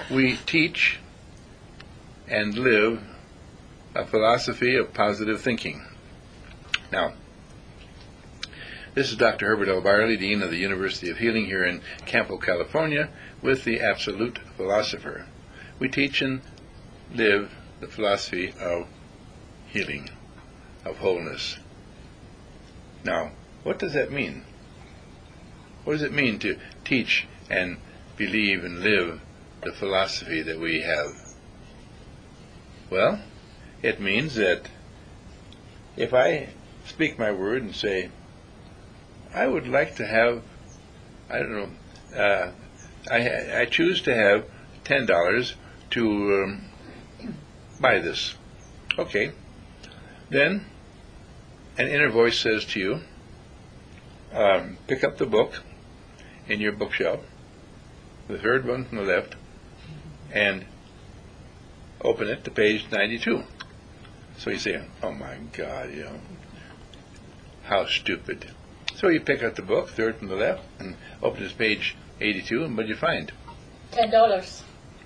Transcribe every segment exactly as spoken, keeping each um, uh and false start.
we teach and live a philosophy of positive thinking. Now, this is Doctor Herbert L. Byerly, Dean of the University of Healing here in Campo, California, with the Absolute Philosopher. We teach and live the philosophy of healing, of wholeness. Now, what does that mean? What does it mean to teach and believe and live the philosophy that we have? Well, it means that if I speak my word and say, I would like to have, I don't know, uh, I, I choose to have ten dollars to um, buy this. Okay. Then an inner voice says to you, um, pick up the book in your bookshelf, the third one from the left, and open it to page ninety-two. So you say, oh my God, you know, how stupid. So you pick up the book, third from the left, and open to page eighty-two, and what do you find? Ten dollars.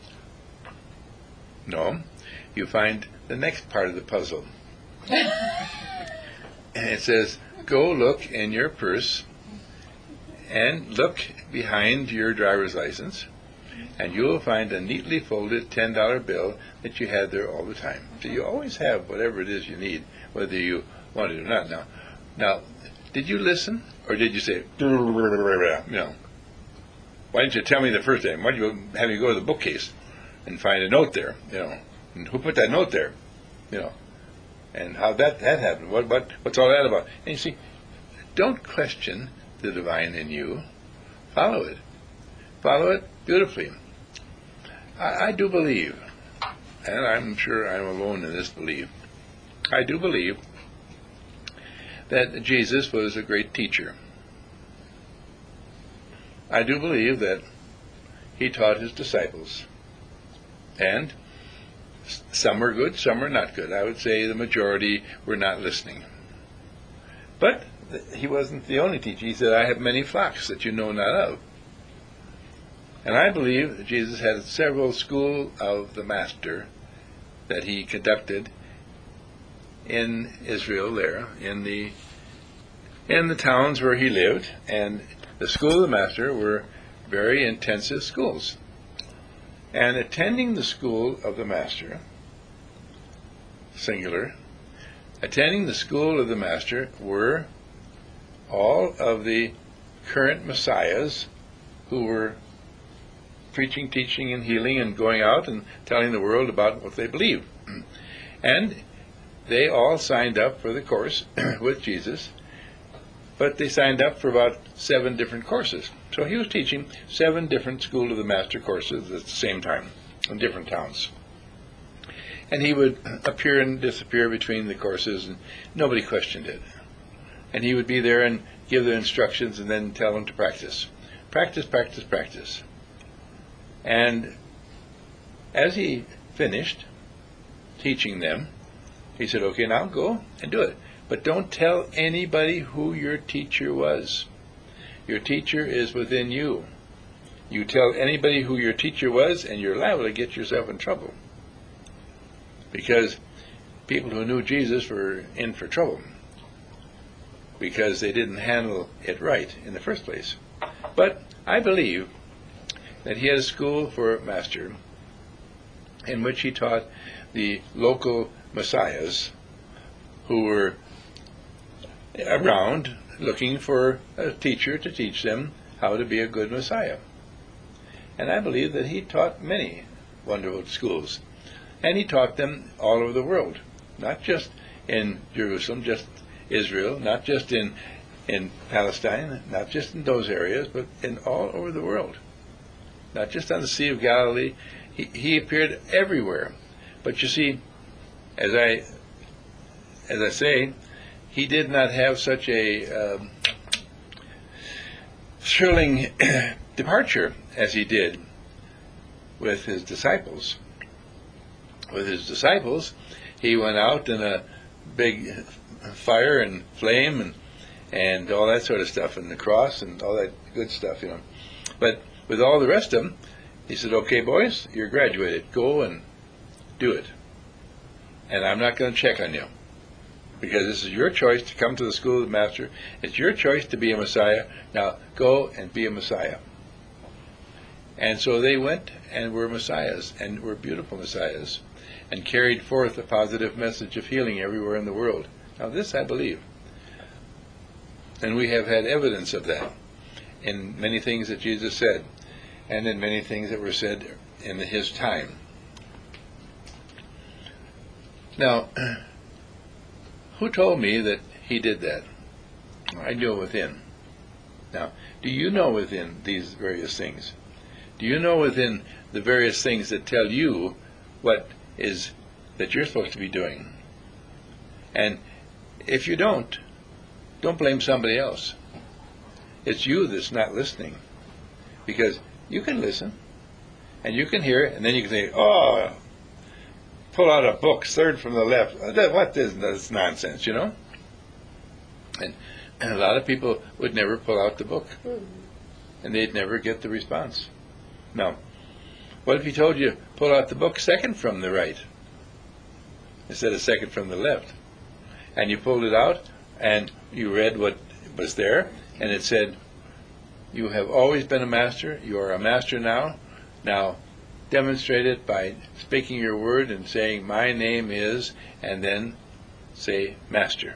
No, you find the next part of the puzzle. And it says, go look in your purse and look behind your driver's license, and you will find a neatly folded ten dollar bill that you had there all the time. So you always have whatever it is you need, whether you want it or not. Now, now, did you listen, or did you say, no? Why didn't you tell me the first time? Why did you have me go to the bookcase and find a note there, you know? And who put that note there, you know? And how that, that happened? What, what, what's all that about? And you see, don't question the divine in you. Follow it. Follow it beautifully. I, I do believe, and I'm sure I'm alone in this belief, I do believe that Jesus was a great teacher. I do believe that he taught his disciples. And some were good, some were not good. I would say the majority were not listening. But he wasn't the only teacher. He said, I have many flocks that you know not of. And I believe that Jesus had several schools of the Master that he conducted in Israel there, in the in the towns where he lived. And the school of the Master were very intensive schools. And attending the school of the Master, singular, attending the school of the Master were all of the current messiahs who were preaching, teaching, and healing, and going out and telling the world about what they believe. And they all signed up for the course with Jesus, but they signed up for about seven different courses. So he was teaching seven different School of the Master courses at the same time in different towns. And he would appear and disappear between the courses, and nobody questioned it. And he would be there and give the instructions and then tell them to practice. Practice, practice, practice. And as he finished teaching them, he said, okay, now go and do it. But don't tell anybody who your teacher was. Your teacher is within you. You tell anybody who your teacher was, and you're liable to get yourself in trouble. Because people who knew Jesus were in for trouble. Because they didn't handle it right in the first place. But I believe that he had a school for Master in which he taught the local messiahs who were around looking for a teacher to teach them how to be a good Messiah. And I believe that he taught many wonderful schools. And he taught them all over the world, not just in Jerusalem, just Israel, not just in, in Palestine, not just in those areas, but in all over the world. Not just on the Sea of Galilee. He, he appeared everywhere. But you see, as I, as I say, he did not have such a um, thrilling departure as he did with his disciples. With his disciples, he went out in a big fire and flame and and all that sort of stuff, and the cross and all that good stuff, you know. But with all the rest of them, He said, okay, boys, you're graduated. Go and do it. And I'm not going to check on you, because this is your choice to come to the school of the Master. It's your choice to be a Messiah. Now go and be a Messiah. And so they went and were Messiahs, and were beautiful Messiahs, and carried forth a positive message of healing everywhere in the world. Now this I believe. And we have had evidence of that in many things that Jesus said, and in many things that were said in his time. Now, who told me that he did that? I knew it within. Now, do you know within these various things? Do you know within the various things that tell you what is that you're supposed to be doing? And if you don't, don't blame somebody else. It's you that's not listening. Because you can listen, and you can hear it, and then you can say, oh, pull out a book, third from the left. What is this nonsense, you know? And, and a lot of people would never pull out the book, and they'd never get the response. Now, what if he told you, pull out the book second from the right, instead of second from the left? And you pulled it out, and you read what was there, and it said, you have always been a master, you are a master now, now demonstrate it by speaking your word and saying, my name is, and then say, master.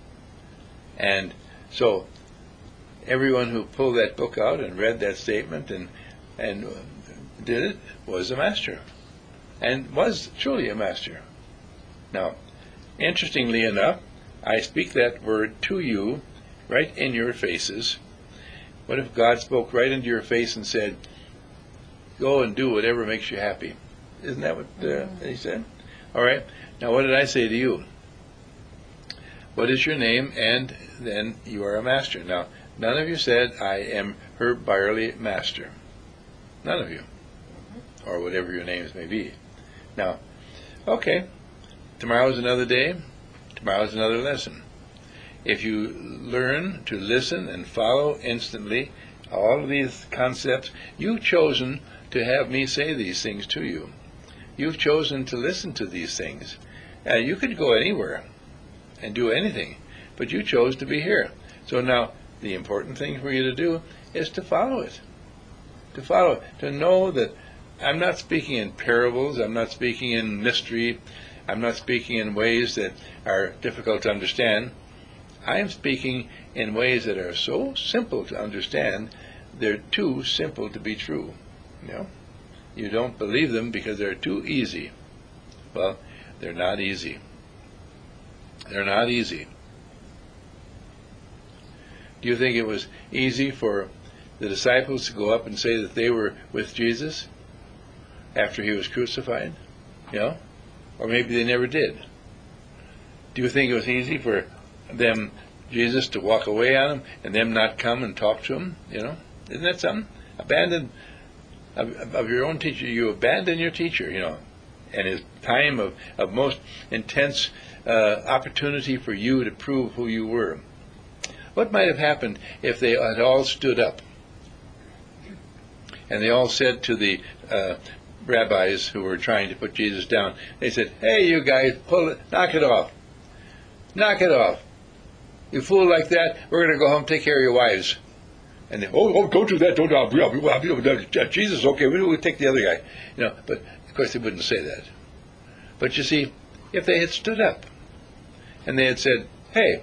And so, everyone who pulled that book out and read that statement and, and did it was a master, and was truly a master. Now, interestingly enough, I speak that word to you right in your faces. What if God spoke right into your face and said, go and do whatever makes you happy? Isn't that what uh, he said? All right. Now, what did I say to you? What is your name? And then you are a master. Now, none of you said, I am Herb Byerly, master. None of you. Or whatever your names may be. Now, okay. Tomorrow's another day. Tomorrow's another lesson. If you learn to listen and follow instantly all of these concepts, you've chosen to have me say these things to you. You've chosen to listen to these things. Uh, you could go anywhere and do anything, but you chose to be here. So now, the important thing for you to do is to follow it. To follow it. To know that I'm not speaking in parables, I'm not speaking in mystery, I'm not speaking in ways that are difficult to understand. I am speaking in ways that are so simple to understand, they're too simple to be true. You know? You don't believe them because they're too easy. Well, they're not easy. They're not easy. Do you think it was easy for the disciples to go up and say that they were with Jesus after he was crucified? You know? Or maybe they never did. Do you think it was easy for them, Jesus, to walk away on him and them not come and talk to him? You know? Isn't that something? Abandon of, of your own teacher. You abandon your teacher, you know, and his time of, of most intense uh, opportunity for you to prove who you were. What might have happened if they had all stood up and they all said to the uh, rabbis who were trying to put Jesus down, they said, hey, you guys, pull it, knock it off. Knock it off. You fool like that, we're going to go home and take care of your wives. And they, oh, oh, don't do that, don't do that. Jesus, okay, we'll, we'll take the other guy. You know, but of course they wouldn't say that. But you see, if they had stood up and they had said, hey,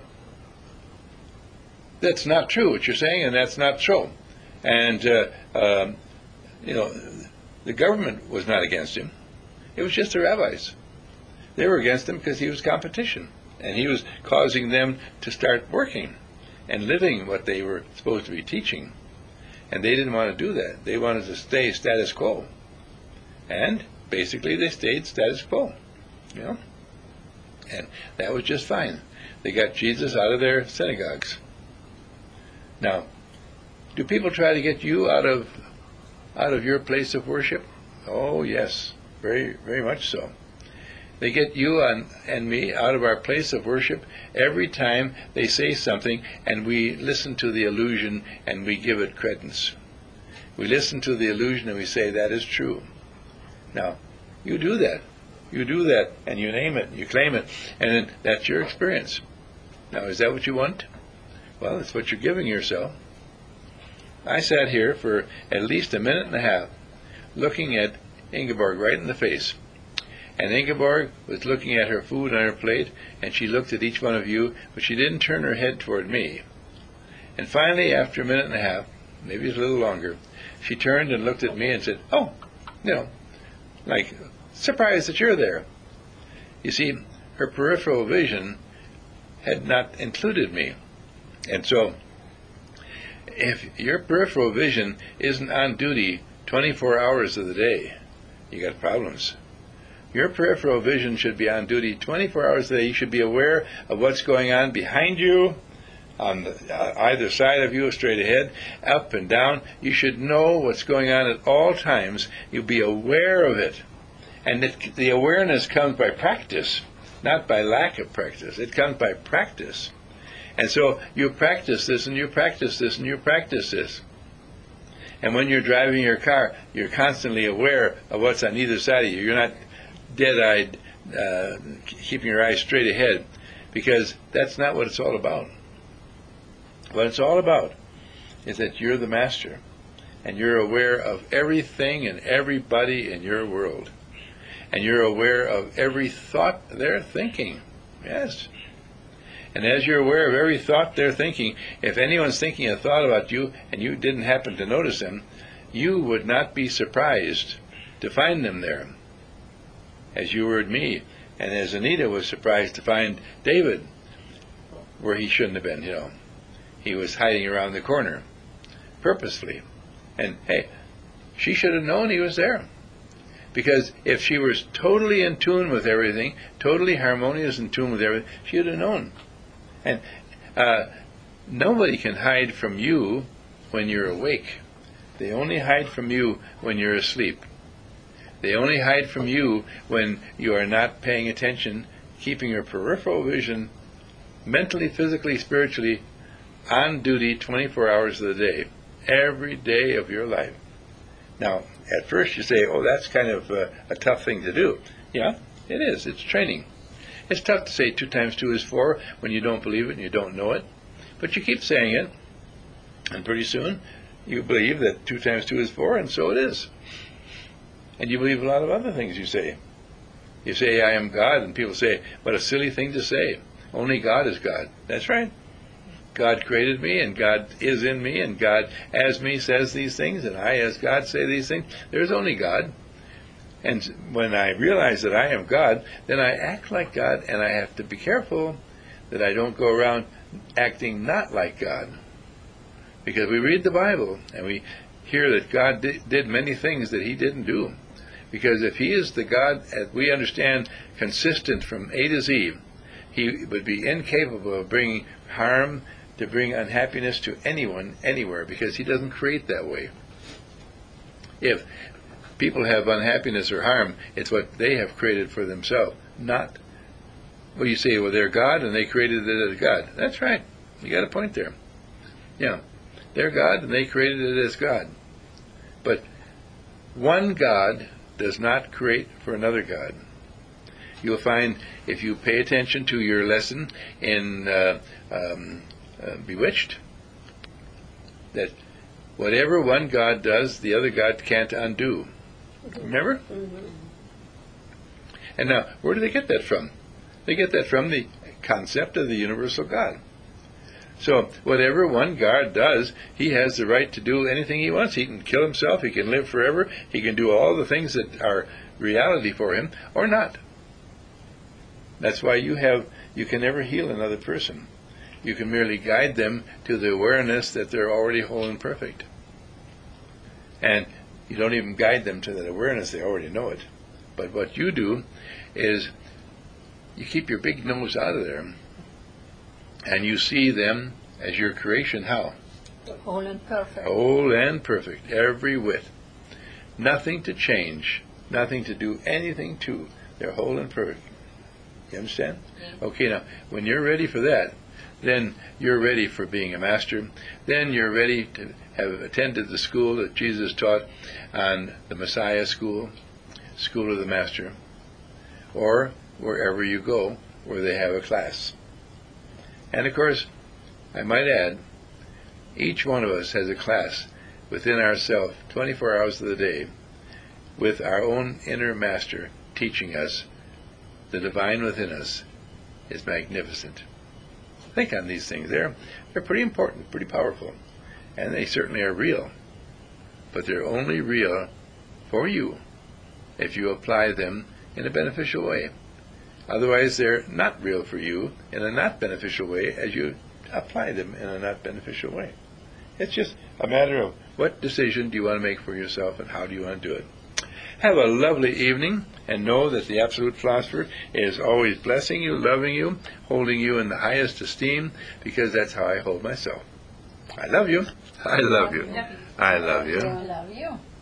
that's not true what you're saying, and that's not so. And, uh, um, you know, the government was not against him. It was just the rabbis. They were against him because he was competition. And he was causing them to start working and living what they were supposed to be teaching. And they didn't want to do that. They wanted to stay status quo. And basically they stayed status quo. You know? And that was just fine. They got Jesus out of their synagogues. Now, do people try to get you out of out of your place of worship? Oh, yes. Very, very much so. They get you and, and me out of our place of worship every time they say something and we listen to the illusion and we give it credence. We listen to the illusion and we say, that is true. Now, you do that. You do that, and you name it, you claim it, and then that's your experience. Now, is that what you want? Well, it's what you're giving yourself. I sat here for at least a minute and a half looking at Ingeborg right in the face. And Ingeborg was looking at her food on her plate, and she looked at each one of you, but she didn't turn her head toward me. And finally, after a minute and a half, maybe it's a little longer, she turned and looked at me and said, oh, you know, like, surprised that you're there. You see, her peripheral vision had not included me. And so, if your peripheral vision isn't on duty twenty-four hours of the day, you got problems. Your peripheral vision should be on duty twenty-four hours a day. You should be aware of what's going on behind you, on the, uh, either side of you, straight ahead, up and down. You should know what's going on at all times. You'll be aware of it. And it, the awareness comes by practice, not by lack of practice. It comes by practice. And so you practice this, and you practice this, and you practice this. And when you're driving your car, you're constantly aware of what's on either side of you. You're not dead-eyed, uh, keeping your eyes straight ahead, because that's not what it's all about. What it's all about is that you're the master, and you're aware of everything and everybody in your world. And you're aware of every thought they're thinking. Yes. And as you're aware of every thought they're thinking, if anyone's thinking a thought about you and you didn't happen to notice them, you would not be surprised to find them there. As you were me, and as Anita was surprised to find David where he shouldn't have been, you know. He was hiding around the corner, purposely. And, hey, she should have known he was there. Because if she was totally in tune with everything, totally harmonious in tune with everything, she would have known. And uh, nobody can hide from you when you're awake. They only hide from you when you're asleep. They only hide from you when you are not paying attention, keeping your peripheral vision mentally, physically, spiritually on duty twenty-four hours of the day, every day of your life. Now, at first you say, oh, that's kind of uh, a tough thing to do. Yeah, it is. It's training. It's tough to say two times two is four when you don't believe it and you don't know it. But you keep saying it, and pretty soon you believe that two times two is four, and so it is. And you believe a lot of other things you say. You say, I am God, and people say, what a silly thing to say. Only God is God. That's right. God created me, and God is in me, and God as me says these things, and I as God say these things. There's only God. And when I realize that I am God, then I act like God, and I have to be careful that I don't go around acting not like God. Because we read the Bible, and we hear that God did, did many things that he didn't do. Because if he is the God, as we understand, consistent from A to Z, he would be incapable of bringing harm, to bring unhappiness to anyone, anywhere, because he doesn't create that way. If people have unhappiness or harm, it's what they have created for themselves, not what you say, well, they're God and they created it as God. That's right. You got a point there. Yeah. They're God and they created it as God. But one God does not create for another God. You'll find, if you pay attention to your lesson in uh, um, uh, Bewitched, that whatever one God does, the other God can't undo. Remember? Mm-hmm. And now, where do they get that from? They get that from the concept of the universal God. So, whatever one God does, he has the right to do anything he wants. He can kill himself, he can live forever, he can do all the things that are reality for him, or not. That's why you have, you can never heal another person. You can merely guide them to the awareness that they're already whole and perfect. And you don't even guide them to that awareness, they already know it. But what you do is you keep your big nose out of there, and you see them as your creation. How? Whole and perfect. Whole and perfect, every whit. Nothing to change, nothing to do anything to. They're whole and perfect. You understand? Yeah. Okay, now, when you're ready for that, then you're ready for being a master. Then you're ready to have attended the school that Jesus taught on the Messiah school, School of the Master, or wherever you go where they have a class. And of course, I might add, each one of us has a class within ourselves, twenty-four hours of the day, with our own inner master teaching us. The divine within us is magnificent. Think on these things. They're, they're pretty important, pretty powerful, and they certainly are real. But they're only real for you if you apply them in a beneficial way. Otherwise, they're not real for you in a not beneficial way as you apply them in a not beneficial way. It's just a matter of what decision do you want to make for yourself and how do you want to do it. Have a lovely evening, and know that the Absolute Philosopher is always blessing you, loving you, holding you in the highest esteem, because that's how I hold myself. I love you. I love you. I love you. I love you.